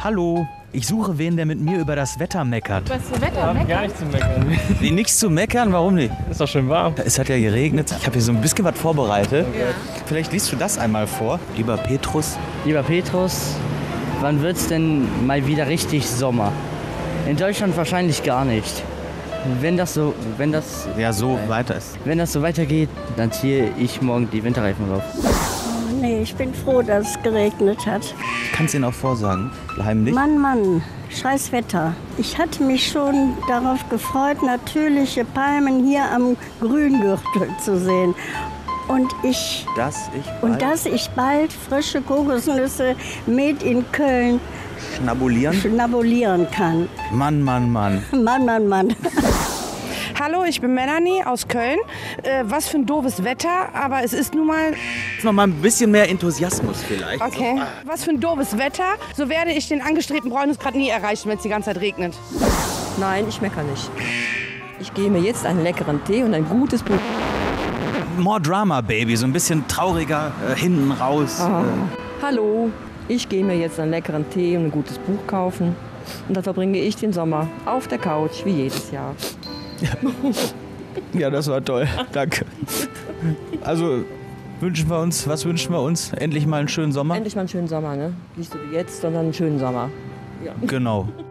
Hallo, ich suche wen, der mit mir über das Wetter meckert. Was für Wetter? Gar nicht zu meckern. Nee, nichts zu meckern, warum nicht? Ist doch schön warm. Es hat ja geregnet. Ich habe hier so ein bisschen was vorbereitet. Ja. Vielleicht liest du das einmal vor, lieber Petrus. Lieber Petrus, wann wird's denn mal wieder richtig Sommer? In Deutschland wahrscheinlich gar nicht. Wenn das so Weiter ist. Wenn das so weitergeht, dann ziehe ich morgen die Winterreifen rauf. Nee, ich bin froh, dass es geregnet hat. Ich kann es Ihnen auch vorsagen, heimlich. Mann, scheiß Wetter. Ich hatte mich schon darauf gefreut, natürliche Palmen hier am Grüngürtel zu sehen. Und dass ich bald frische Kokosnüsse made in Köln schnabulieren kann. Mann. Mann. Hallo, ich bin Melanie aus Köln. Was für ein doofes Wetter, aber es ist nun mal... Noch mal ein bisschen mehr Enthusiasmus vielleicht. Okay. Was für ein doofes Wetter. So werde ich den angestrebten Bräunungsgrad nie erreichen, wenn es die ganze Zeit regnet. Nein, ich meckere nicht. Ich gehe mir jetzt einen leckeren Tee und ein gutes Buch. More Drama, Baby, so ein bisschen trauriger, hinten raus. Hallo, ich gehe mir jetzt einen leckeren Tee und ein gutes Buch kaufen. Und dann verbringe ich den Sommer auf der Couch, wie jedes Jahr. Ja, das war toll. Danke. Also, was wünschen wir uns? Endlich mal einen schönen Sommer? Endlich mal einen schönen Sommer, ne? Nicht so wie jetzt, sondern einen schönen Sommer. Ja. Genau.